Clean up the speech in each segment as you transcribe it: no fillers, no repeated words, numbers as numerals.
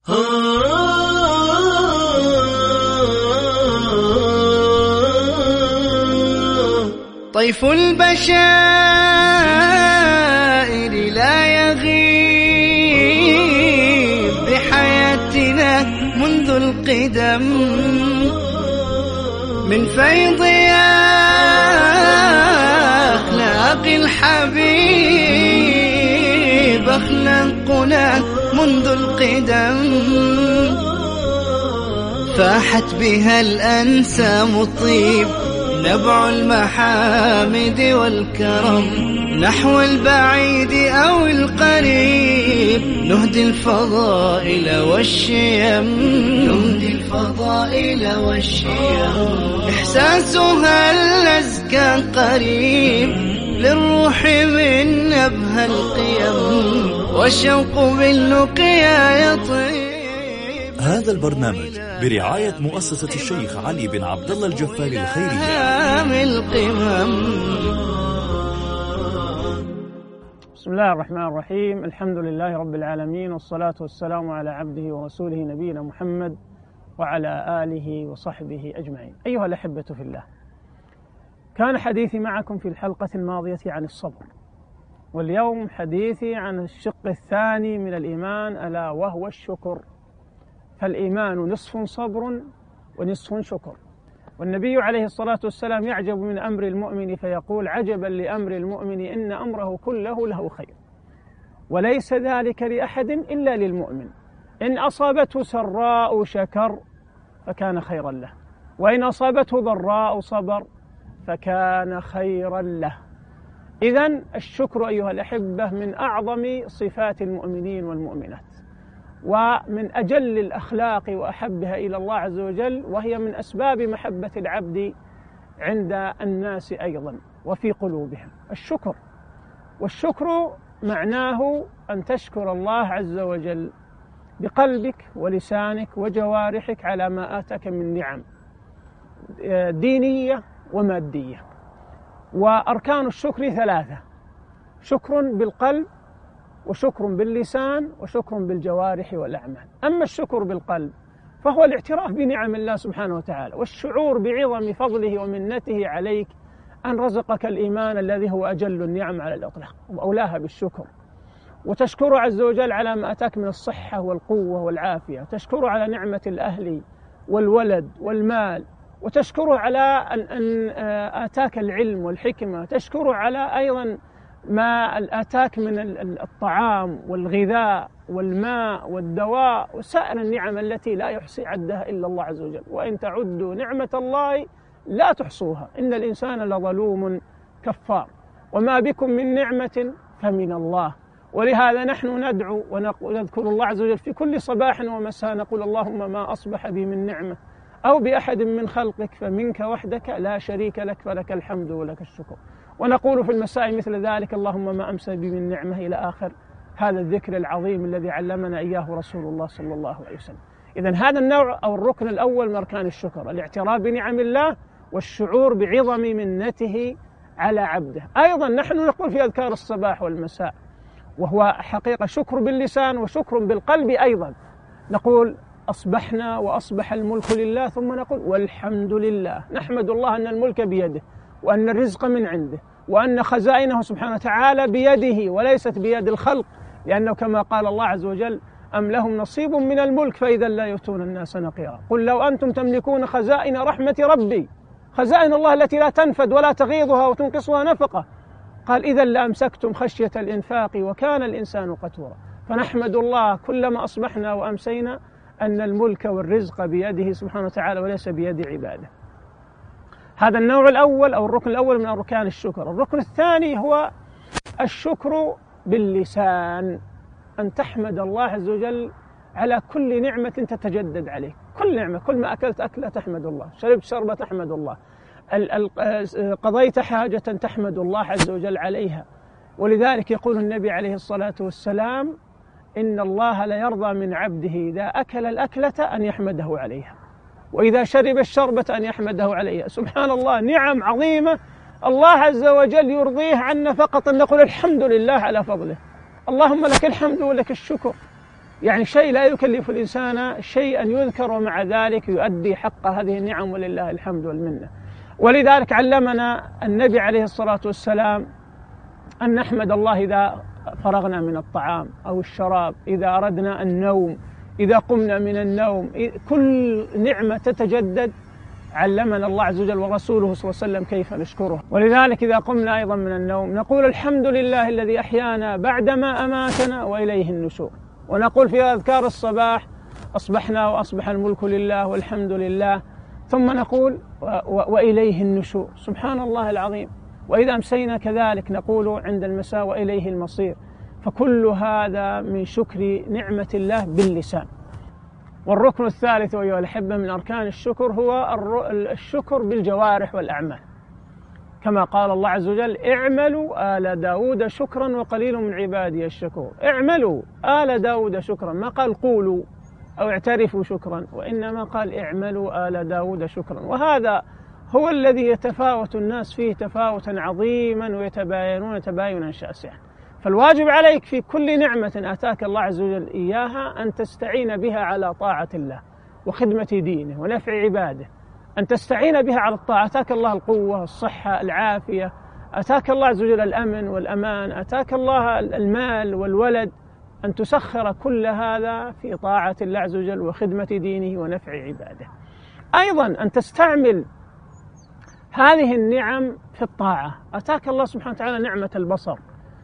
طيف البشائر لا يغيب بحياتنا منذ القدم، من فيض أخلاق الحبيب أخلاقنا منذ القدم، فاحت بها الأنسام الطيب نبع المحامد والكرم، نحو البعيد أو القريب نهدي الفضائل والشيم، نهدي الفضائل والشيم، إحساسها الأزكى قريب للروح من نبه القيم، والشوق باللقيا يطيب. هذا البرنامج برعاية مؤسسة الشيخ علي بن عبد الله الجفاري الخيرية. بسم الله الرحمن الرحيم، الحمد لله رب العالمين، والصلاة والسلام على عبده ورسوله نبينا محمد وعلى آله وصحبه أجمعين. أيها الأحبة في الله، كان حديثي معكم في الحلقة الماضية عن الصبر، واليوم حديثي عن الشق الثاني من الإيمان، ألا وهو الشكر. فالإيمان نصف صبر ونصف شكر. والنبي عليه الصلاة والسلام يعجب من أمر المؤمن فيقول: عجبا لأمر المؤمن إن أمره كله له خير، وليس ذلك لأحد إلا للمؤمن، إن أصابته سراء شكر فكان خيرا له، وإن أصابته ضراء صبر فكان خيرا له. إذن الشكر أيها الأحبة من أعظم صفات المؤمنين والمؤمنات، ومن أجل الأخلاق وأحبها إلى الله عز وجل، وهي من أسباب محبة العبد عند الناس أيضا وفي قلوبهم. الشكر، والشكر معناه أن تشكر الله عز وجل بقلبك ولسانك وجوارحك على ما آتاك من نعم دينية ومادية. وأركان الشكر ثلاثة: شكر بالقلب، وشكر باللسان، وشكر بالجوارح والأعمال. أما الشكر بالقلب فهو الاعتراف بنعم الله سبحانه وتعالى، والشعور بعظم فضله ومنته عليك أن رزقك الإيمان الذي هو أجل النعم على الإطلاق وأولاها بالشكر، وتشكر عز وجل على ما أتاك من الصحة والقوة والعافية، تشكر على نعمة الأهل والولد والمال، وتشكر على أن آتاك العلم والحكمة، تشكر على أيضا ما آتاك من الطعام والغذاء والماء والدواء وسائر النعم التي لا يحصي عدها إلا الله عز وجل، وإن تعدوا نعمة الله لا تحصوها إن الإنسان لظلوم كفار، وما بكم من نعمة فمن الله. ولهذا نحن ندعو ونذكر الله عز وجل في كل صباح ومساء، نقول: اللهم ما أصبح بي من نعمة أو بأحد من خلقك فمنك وحدك لا شريك لك، فلك الحمد ولك الشكر. ونقول في المساء مثل ذلك: اللهم ما أمسى بي من نعمة، إلى آخر هذا الذكر العظيم الذي علمنا إياه رسول الله صلى الله عليه وسلم. إذن هذا النوع أو الركن الأول من أركان الشكر، الاعتراف بنعم الله والشعور بعظم منته على عبده. أيضا نحن نقول في أذكار الصباح والمساء، وهو حقيقة شكر باللسان وشكر بالقلب أيضا، نقول: أصبحنا وأصبح الملك لله، ثم نقول: والحمد لله. نحمد الله أن الملك بيده، وأن الرزق من عنده، وأن خزائنه سبحانه وتعالى بيده وليست بيد الخلق، لأنه كما قال الله عز وجل: أم لهم نصيب من الملك فإذا لا يؤتون الناس نقيرا، قل لو أنتم تملكون خزائن رحمة ربي، خزائن الله التي لا تنفد ولا تغيضها وتنقصها نفقة، قال: إذا لأمسكتم خشية الإنفاق وكان الإنسان قتورا. فنحمد الله كلما أصبحنا وأمسينا أن الملك والرزق بيده سبحانه وتعالى وليس بيد عباده. هذا النوع الأول أو الركن الأول من أركان الشكر. الركن الثاني هو الشكر باللسان، أن تحمد الله عز وجل على كل نعمة تتجدد عليك، كل نعمة، كل ما أكلت أكلة تحمد الله، شربت شربة تحمد الله، قضيت حاجة تحمد الله عز وجل عليها. ولذلك يقول النبي عليه الصلاة والسلام: إن الله لا يرضى من عبده إذا أكل الأكلة أن يحمده عليها، وإذا شرب الشربة أن يحمده عليها. سبحان الله، نعم عظيمة الله عز وجل يرضيه عنا فقط أن نقول: الحمد لله على فضله، اللهم لك الحمد ولك الشكر. يعني شيء لا يكلف الإنسان شيئا يذكر ومع ذلك يؤدي حق هذه النعم، ولله الحمد والمنة. ولذلك علمنا النبي عليه الصلاة والسلام أن نحمد الله إذا فرغنا من الطعام أو الشراب، إذا أردنا النوم، إذا قمنا من النوم، كل نعمة تتجدد علمنا الله عز وجل ورسوله صلى الله عليه وسلم كيف نشكره. ولذلك إذا قمنا أيضا من النوم نقول الحمد لله الذي أحيانا بعدما أماتنا وإليه النشور، ونقول في أذكار الصباح أصبحنا وأصبح الملك لله والحمد لله، ثم نقول وإليه النشور، سبحان الله العظيم. وإذا أمسينا كذلك نقول عند المساء وإليه المصير. فكل هذا من شكر نعمة الله باللسان. والركن الثالث أيها الأحبة من أركان الشكر هو الشكر بالجوارح والأعمال، كما قال الله عز وجل اعملوا آل داود شكرا وقليل من عبادي الشكور. اعملوا آل داود شكرا، ما قال قولوا أو اعترفوا شكرا، وإنما قال اعملوا آل داود شكرا. وهذا هو الذي يتفاوت الناس فيه تفاوتا عظيما ويتباينون تباينا شاسعا. فالواجب عليك في كل نعمة آتاك الله عز وجل إياها أن تستعين بها على طاعة الله وخدمة دينه ونفع عباده، أن تستعين بها على الطاعة. أتاك الله القوة، الصحة، العافية، أتاك الله عز وجل الأمن والأمان، أتاك الله المال والولد، أن تسخر كل هذا في طاعة الله عز وجل وخدمة دينه ونفع عباده. أيضا أن تستعمل هذه النعم في الطاعة. أتاك الله سبحانه وتعالى نعمة البصر،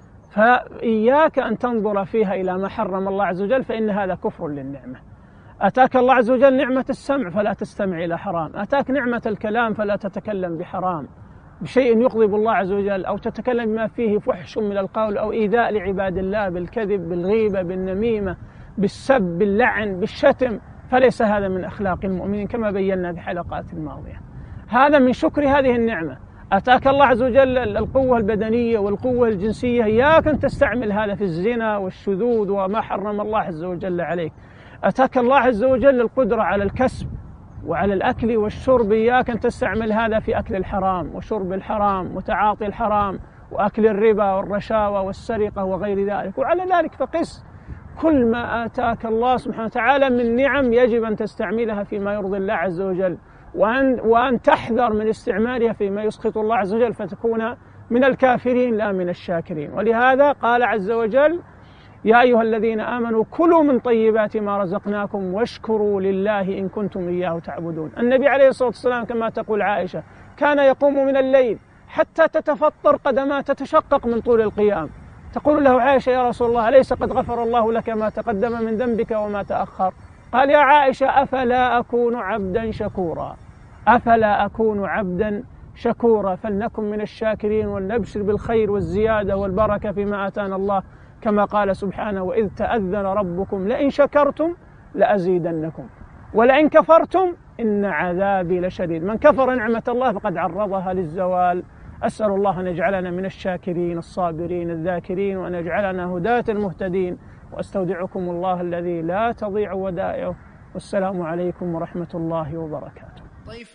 فإياك أن تنظر فيها إلى ما حرم الله عز وجل، فإن هذا كفر للنعمة. أتاك الله عز وجل نعمة السمع، فلا تستمع إلى حرام. أتاك نعمة الكلام، فلا تتكلم بحرام بشيء يغضب الله عز وجل، أو تتكلم بما فيه فحش من القول أو إيذاء لعباد الله، بالكذب، بالغيبة، بالنميمة، بالسب، باللعن، بالشتم، فليس هذا من أخلاق المؤمنين كما بينا في حلقات الماضية. هذا من شكر هذه النعمة. أتاك الله عز وجل القوة البدنية والقوة الجنسية، إياك أن تستعمل هذا في الزنا والشذوذ وما حرم الله عز وجل عليك. أتاك الله عز وجل القدرة على الكسب وعلى الأكل والشرب، إياك أن تستعمل هذا في أكل الحرام وشرب الحرام وتعاطي الحرام وأكل الربا والرشاوى والسرقة وغير ذلك. وعلى ذلك فقس كل ما آتاك الله سبحانه وتعالى من نعم يجب أن تستعملها فيما يرضي الله عز وجل، وأن تحذر من استعمالها فيما يسخط الله عز وجل، فتكون من الكافرين لا من الشاكرين. ولهذا قال عز وجل يا أيها الذين آمنوا كلوا من طيبات ما رزقناكم واشكروا لله إن كنتم إياه تعبدون. النبي عليه الصلاة والسلام كما تقول عائشة كان يقوم من الليل حتى تتفطر قدماه، تتشقق من طول القيام. تقول له عائشة يا رسول الله أليس قد غفر الله لك ما تقدم من ذنبك وما تأخر؟ قال يا عائشة أفلا أكون عبدا شكورا، أفلا أكون عبدا شكورا. فلنكن من الشاكرين ولنبشر بالخير والزيادة والبركة فيما آتانا الله، كما قال سبحانه وإذ تأذن ربكم لئن شكرتم لأزيدنكم ولئن كفرتم إن عذابي لشديد. من كفر نعمة الله فقد عرضها للزوال. أسأل الله أن يجعلنا من الشاكرين الصابرين الذاكرين، وأن يجعلنا هداة المهتدين. وأستودعكم الله الذي لا تضيع ودائعه، والسلام عليكم ورحمة الله وبركاته. طيف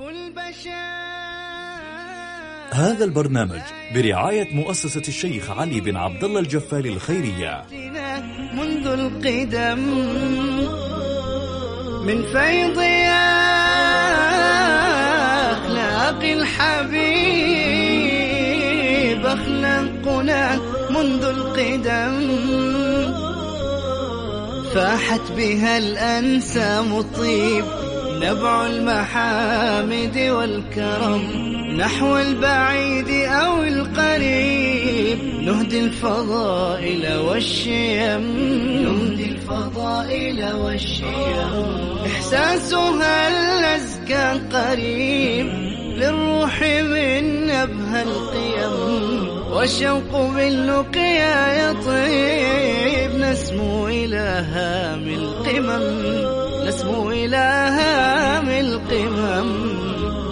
البشر. هذا البرنامج برعاية مؤسسة الشيخ علي بن عبد الله الجفاري الخيرية. منذ القدم من فيض أخلاق الحبيب أخلاقنا منذ القدم، فاحت بها الأنسام الطيب نبع المحامد والكرم، نحو البعيد أو القريب نهدي الفضائل والشيم، نهدي الفضائل والشيم. إحساسها الأزكى قريب للروح من نبه القيم، والشوق باللقيا يطيب نسمو إلى هام القمم، نسمو إلى هام القمم.